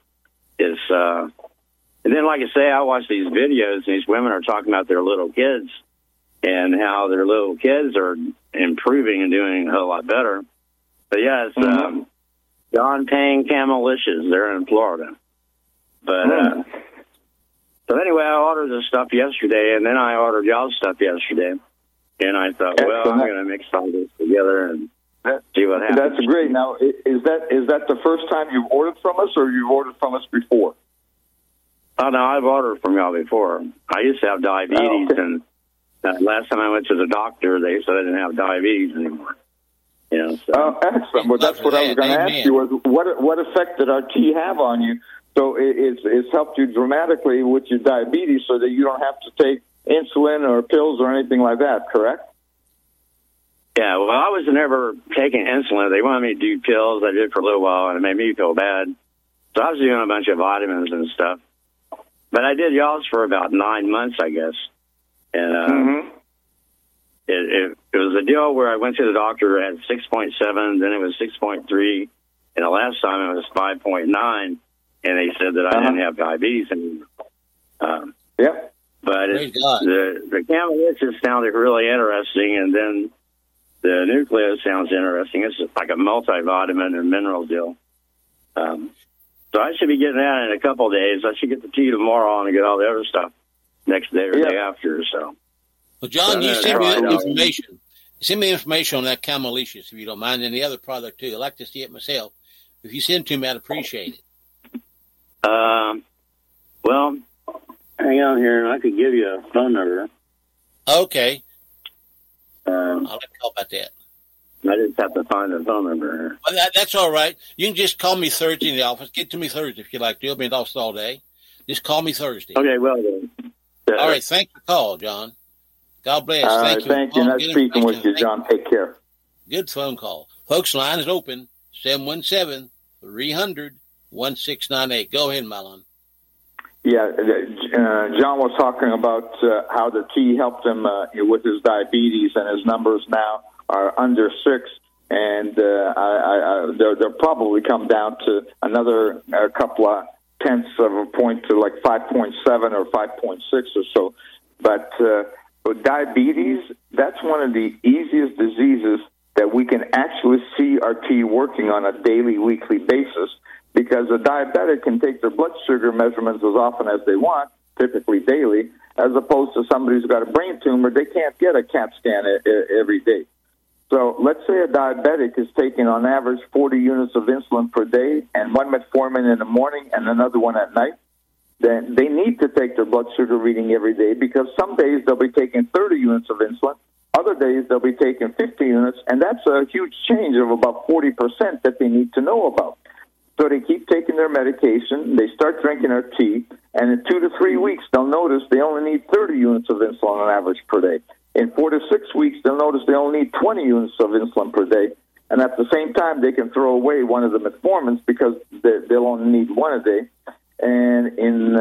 then, like I say, I watch these videos, and these women are talking about their little kids and how their little kids are improving and doing a whole lot better. But, yeah, it's John Payne Camelicious. They're in Florida. But so anyway, I ordered this stuff yesterday, and then I ordered y'all's stuff yesterday. And I thought, well, I'm going to mix all this together and see what happens. That's great. Now, is that the first time you've ordered from us, or you've ordered from us before? Oh, no, I've ordered from y'all before. I used to have diabetes, and last time I went to the doctor, they said I didn't have diabetes anymore. Excellent. Well, that's what I was going to ask you, was what effect did our tea have on you? So it's helped you dramatically with your diabetes so that you don't have to take insulin or pills or anything like that, correct? Yeah, well, I was never taking insulin. They wanted me to do pills. I did for a little while, and it made me feel bad. So I was doing a bunch of vitamins and stuff. But I did y'all's for about 9 months, I guess. And it was a deal where I went to the doctor at 6.7, then it was 6.3, and And the last time it was 5.9, and they said that I didn't have diabetes anymore. Yep. But the Camelicious sounded really interesting, and then the Nucleus sounds interesting. It's like a multivitamin and mineral deal. So I should be getting that in a couple of days. I should get the tea tomorrow and get all the other stuff next day or day after. So, well, John, you send me information. Send me information on that Camelicious, if you don't mind, and the other product too. I'd like to see it myself. If you send it to me, I'd appreciate it. Well, hang on here, and I could give you a phone number. Okay. I'll let you know about that. I just have to find the phone number. Well, that's all right. You can just call me Thursday in the office. Get to me Thursday if you like to. I'll be in the office all day. Just call me Thursday. Okay, well then. All right, thanks for the call, John. God bless. Thank you. Thank you. Nice speaking with you, John. Take care. Good phone call. Folks, line is open, 717-300-1698. Go ahead, Marlon. Yeah, John was talking about how the tea helped him with his diabetes, and his numbers now are under 6, and they'll probably come down to another couple of tenths of a point to like 5.7 or 5.6 or so. But with diabetes, that's one of the easiest diseases that we can actually see our tea working on a daily, weekly basis, because a diabetic can take their blood sugar measurements as often as they want, typically daily, as opposed to somebody who's got a brain tumor. They can't get a CAT scan every day. So let's say a diabetic is taking on average 40 units of insulin per day and one metformin in the morning and another one at night. Then they need to take their blood sugar reading every day, because some days they'll be taking 30 units of insulin, other days they'll be taking 50 units, and that's a huge change of about 40% that they need to know about. So they keep taking their medication, they start drinking their tea, and in 2 to 3 weeks they'll notice they only need 30 units of insulin on average per day. In 4 to 6 weeks, they'll notice they only need 20 units of insulin per day. And at the same time, they can throw away one of the metformins because they'll only need one a day. And in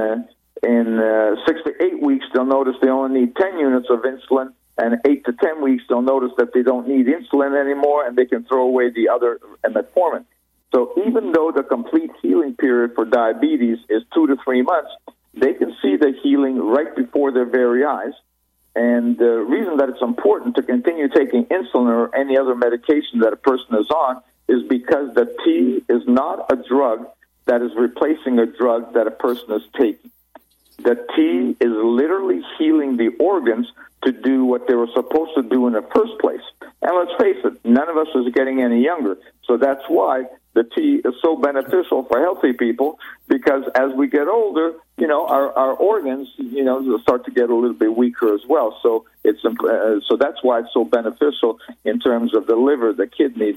6 to 8 weeks, they'll notice they only need 10 units of insulin. And 8 to 10 weeks, they'll notice that they don't need insulin anymore, and they can throw away the other metformin. So even though the complete healing period for diabetes is 2 to 3 months, they can see the healing right before their very eyes. And the reason that it's important to continue taking insulin or any other medication that a person is on is because the tea is not a drug that is replacing a drug that a person is taking. The tea is literally healing the organs to do what they were supposed to do in the first place. And let's face it, none of us is getting any younger. So that's why the tea is so beneficial for healthy people, because as we get older, our organs, start to get a little bit weaker as well. So so that's why it's so beneficial in terms of the liver, the kidney,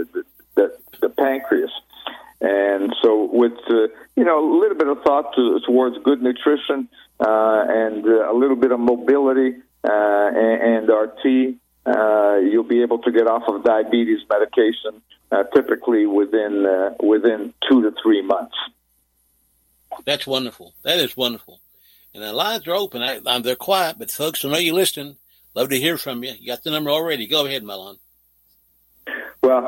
the pancreas. And so with, a little bit of thought towards good nutrition and a little bit of mobility and our tea, you'll be able to get off of diabetes medication typically within 2 to 3 months. That's wonderful. That is wonderful. And the lines are open. They're quiet, but folks, I know you're listening. Love to hear from you. You got the number already. Go ahead, Marlon. Well,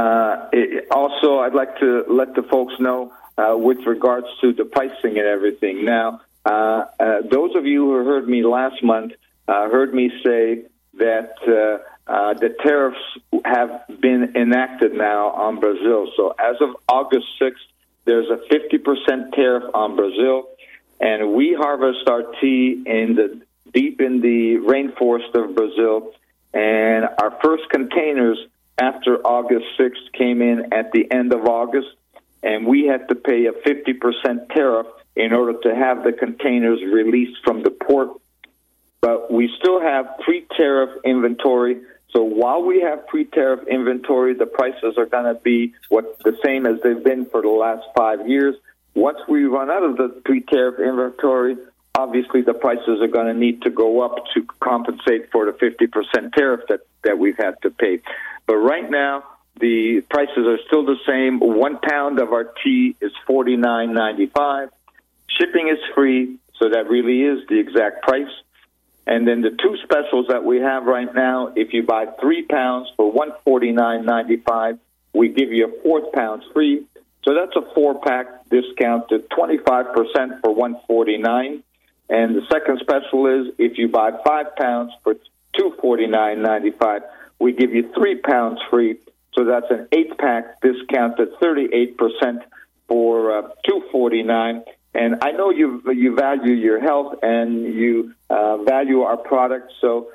also, I'd like to let the folks know with regards to the pricing and everything. Now, those of you who heard me last month heard me say that the tariffs have been enacted now on Brazil. So as of August 6th, there's a 50% tariff on Brazil, and we harvest our tea deep in the rainforest of Brazil, and our first containers after August 6th came in at the end of August, and we had to pay a 50% tariff in order to have the containers released from the port. But we still have pre-tariff inventory. So while we have pre-tariff inventory, the prices are going to be the same as they've been for the last 5 years. Once we run out of the pre-tariff inventory, obviously the prices are going to need to go up to compensate for the 50% tariff that we've had to pay. But right now, the prices are still the same. 1 pound of our tea is $49.95. Shipping is free, so that really is the exact price. And then the 2 specials that we have right now, if you buy 3 pounds for $149.95, we give you a fourth pound free. So that's a 4-pack discount to 25% for $149. And the second special is if you buy 5 pounds for $249.95, we give you 3 pounds free. So that's an 8-pack discount to 38% for $249. And I know you value your health and you value our product, so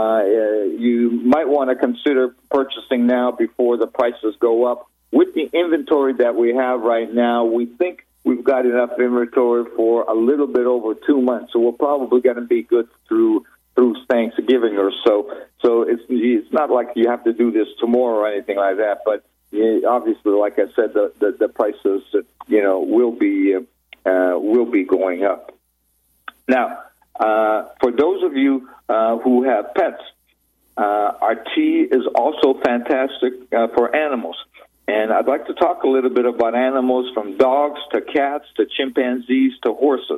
you might want to consider purchasing now before the prices go up. With the inventory that we have right now, we think we've got enough inventory for a little bit over 2 months, so we're probably going to be good through Thanksgiving or so. So it's not like you have to do this tomorrow or anything like that. But obviously, like I said, the prices will be going up. Now, for those of you who have pets, our tea is also fantastic for animals. And I'd like to talk a little bit about animals, from dogs to cats to chimpanzees to horses.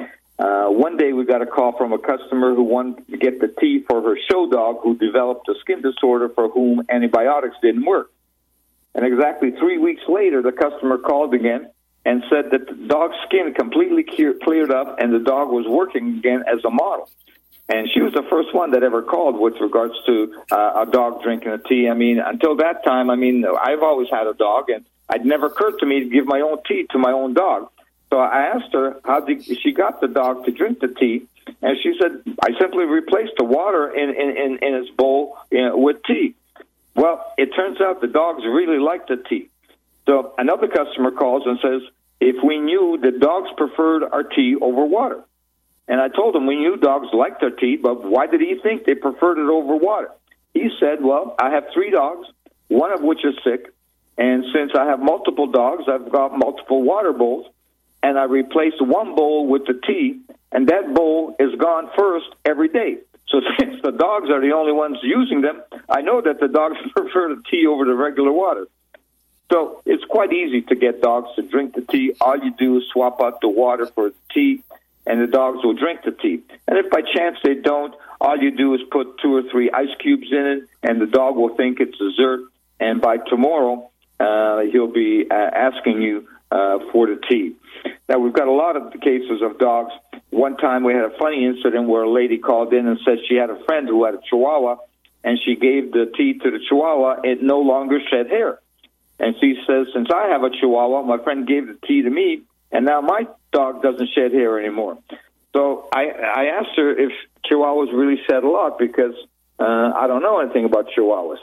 One day we got a call from a customer who wanted to get the tea for her show dog who developed a skin disorder for whom antibiotics didn't work. And exactly 3 weeks later, the customer called again and said that the dog's skin completely cleared up and the dog was working again as a model. And she was the first one that ever called with regards to a dog drinking a tea. I mean, until that time, I've always had a dog, and it never occurred to me to give my own tea to my own dog. So I asked her how she got the dog to drink the tea, and she said, I simply replaced the water in its bowl with tea. Well, it turns out the dogs really like the tea. So another customer calls and says, if we knew that dogs preferred our tea over water. And I told him we knew dogs liked their tea, but why did he think they preferred it over water? He said, well, I have 3 dogs, one of which is sick, and since I have multiple dogs, I've got multiple water bowls, and I replaced one bowl with the tea, and that bowl is gone first every day. So since the dogs are the only ones using them, I know that the dogs prefer the tea over the regular water. So it's quite easy to get dogs to drink the tea. All you do is swap out the water for the tea, and the dogs will drink the tea. And if by chance they don't, all you do is put 2 or 3 ice cubes in it, and the dog will think it's dessert. And by tomorrow, he'll be asking you for the tea. Now, we've got a lot of cases of dogs. One time we had a funny incident where a lady called in and said she had a friend who had a Chihuahua, and she gave the tea to the Chihuahua. It no longer shed hair. And she says, since I have a Chihuahua, my friend gave the tea to me, and now my dog doesn't shed hair anymore. So I asked her if Chihuahuas really shed a lot, because I don't know anything about Chihuahuas.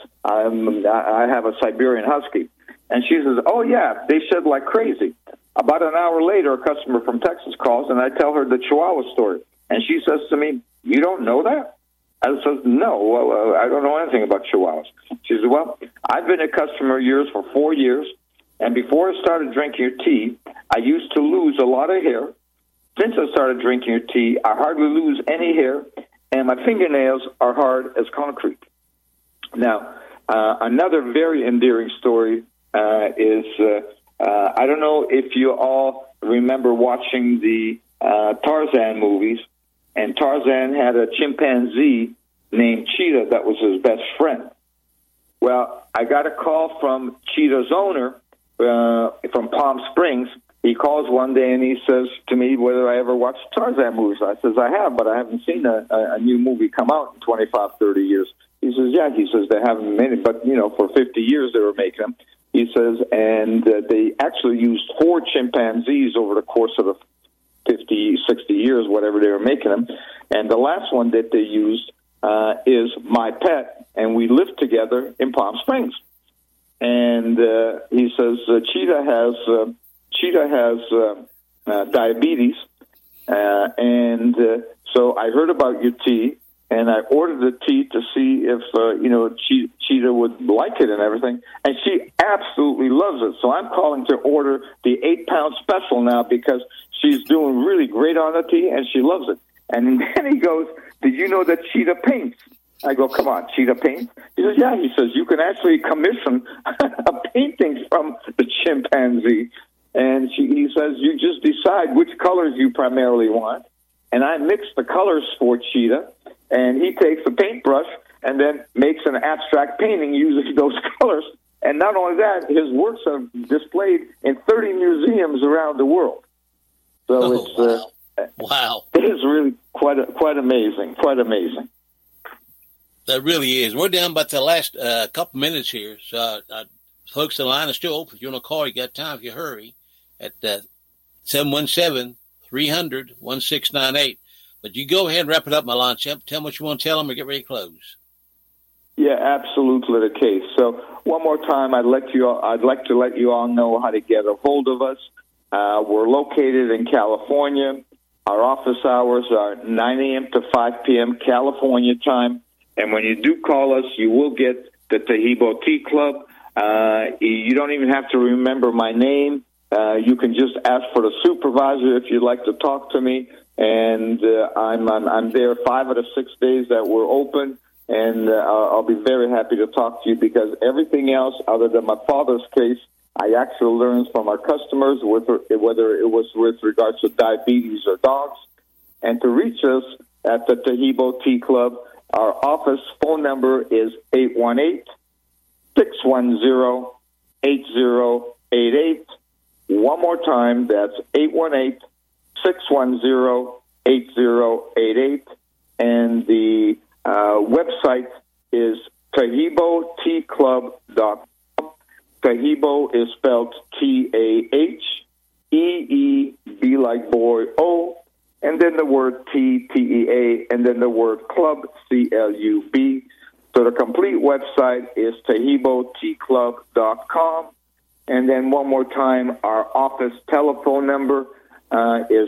I have a Siberian Husky. And she says, oh, yeah, they shed like crazy. About an hour later, a customer from Texas calls, and I tell her the Chihuahua story. And she says to me, you don't know that? I says, no, well, I don't know anything about Chihuahuas. She says, well, I've been a customer of yours for 4 years, and before I started drinking your tea, I used to lose a lot of hair. Since I started drinking your tea, I hardly lose any hair, and my fingernails are hard as concrete. Now, another very endearing story is, I don't know if you all remember watching the Tarzan movies, and Tarzan had a chimpanzee named Cheetah that was his best friend. Well, I got a call from Cheetah's owner from Palm Springs. He calls one day and he says to me whether I ever watched Tarzan movies. I says, I have, but I haven't seen a new movie come out in 25, 30 years. He says, yeah, he says they haven't made it, but, for 50 years they were making them. He says, and they actually used 4 chimpanzees over the course of the 50, 60 years, whatever they were making them. And the last one that they used is my pet, and we lived together in Palm Springs. And he says, Cheetah has diabetes, and so I heard about your tea, and I ordered the tea to see if, Cheetah would like it and everything. And she absolutely loves it. So I'm calling to order the 8-pound special now because she's doing really great on the tea, and she loves it. And then he goes, did you know that Cheetah paints? I go, come on, Cheetah paints? He says, yeah. He says, you can actually commission a painting from the chimpanzee. And he says, you just decide which colors you primarily want. And I mix the colors for Cheetah. And he takes a paintbrush and then makes an abstract painting using those colors. And not only that, his works are displayed in 30 museums around the world. So wow. It is really quite amazing. Quite amazing. That really is. We're down about the last couple minutes here. So, folks, the line is still open. If you want to call, you got time if you hurry at 717-300-1698. But you go ahead and wrap it up, Milan. Tell them what you want to tell them or get ready to close. Yeah, absolutely the case. So one more time, I'd like to let you all know how to get a hold of us. We're located in California. Our office hours are 9 a.m. to 5 p.m. California time. And when you do call us, you will get the Taheebo Tea Club. You don't even have to remember my name. You can just ask for the supervisor if you'd like to talk to me. And I'm there 5 of the 6 days that we're open. And I'll be very happy to talk to you, because everything else other than my father's case, I actually learned from our customers, whether it was with regards to diabetes or dogs. And to reach us at the Taheebo Tea Club, our office phone number is 818-610-8088. One more time, that's 818-610-8088. And the website is TaheeboTeaClub.com. Taheebo is spelled T-A-H-E-E-B like boy, O, and then the word T, T-E-A, and then the word club, C-L-U-B. So the complete website is TaheeboTeaClub.com. And then one more time, our office telephone number is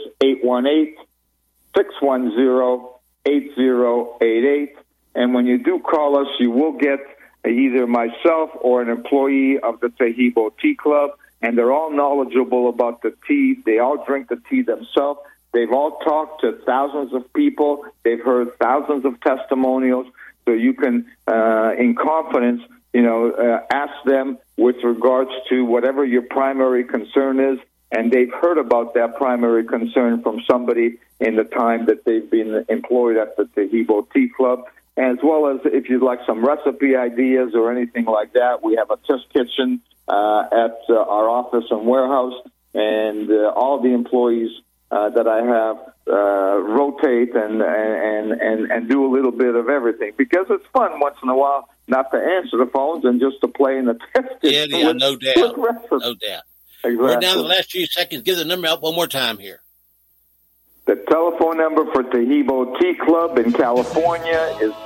818-610-8088. And when you do call us, you will get either myself or an employee of the Taheebo Tea Club, and they're all knowledgeable about the tea. They all drink the tea themselves. They've all talked to thousands of people. They've heard thousands of testimonials. So you can, in confidence, ask them with regards to whatever your primary concern is, and they've heard about that primary concern from somebody in the time that they've been employed at the Taheebo Tea Club. As well as if you'd like some recipe ideas or anything like that, we have a test kitchen at our office and warehouse, and all the employees that I have rotate and do a little bit of everything, because it's fun once in a while not to answer the phones and just to play in the test kitchen. Yeah, no doubt. No doubt. Exactly. We're down to the last few seconds. Give the number out one more time here. The telephone number for Taheebo Tea Club in California is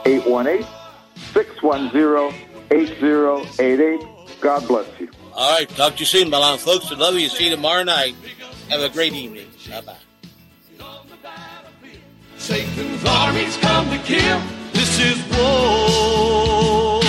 818-610-8088. God bless you. All right. Talk to you soon, Milan. Folks, I love you. See you tomorrow night. Have a great evening. Bye-bye. Satan's armies come to kill. This is war.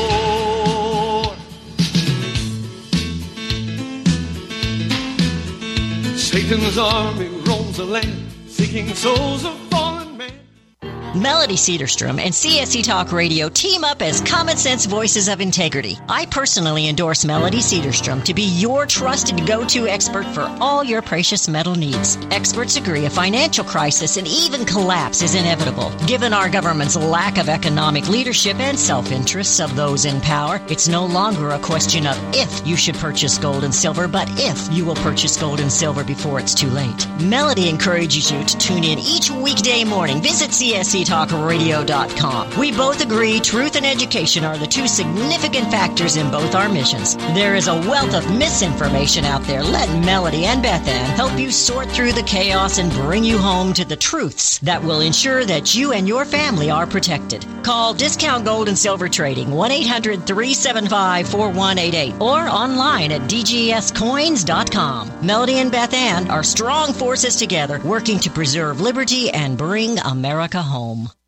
Satan's army roams the land, seeking souls of fallen men. Melody Cedarstrom and CSC Talk Radio team up as common sense voices of integrity. I personally endorse Melody Cedarstrom to be your trusted go-to expert for all your precious metal needs. Experts agree a financial crisis and even collapse is inevitable. Given our government's lack of economic leadership and self-interests of those in power, it's no longer a question of if you should purchase gold and silver, but if you will purchase gold and silver before it's too late. Melody encourages you to tune in each weekday morning. Visit CSCTalkRadio.com. We both agree truth and education are the two significant factors in both our missions. There is a wealth of misinformation out there. Let Melody and Beth Ann help you sort through the chaos and bring you home to the truths that will ensure that you and your family are protected. Call Discount Gold and Silver Trading 1-800-375-4188 or online at dgscoins.com. Melody and Beth Ann are strong forces together working to preserve liberty and bring America home.